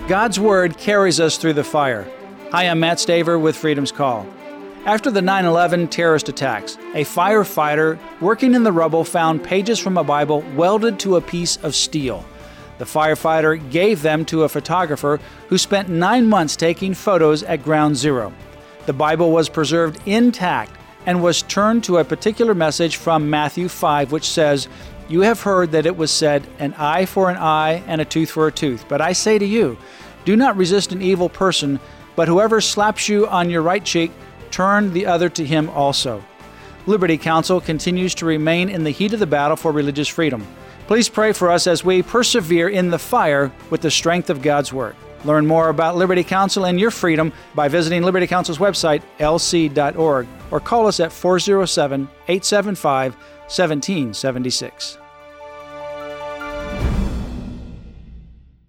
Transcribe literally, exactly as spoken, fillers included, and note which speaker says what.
Speaker 1: God's Word carries us through the fire. Hi, I'm Matt Staver with Freedom's Call. After the nine eleven terrorist attacks, a firefighter working in the rubble found pages from a Bible welded to a piece of steel. The firefighter gave them to a photographer who spent nine months taking photos at Ground Zero. The Bible was preserved intact and was turned to a particular message from Matthew five, which says, "You have heard that it was said, an eye for an eye and a tooth for a tooth. But I say to you, do not resist an evil person, but whoever slaps you on your right cheek, turn the other to him also." Liberty Counsel continues to remain in the heat of the battle for religious freedom. Please pray for us as we persevere in the fire with the strength of God's Word. Learn more about Liberty Counsel and your freedom by visiting Liberty Counsel's website, L C dot org, or call us at four oh seven, eight seven five, one seven seven six.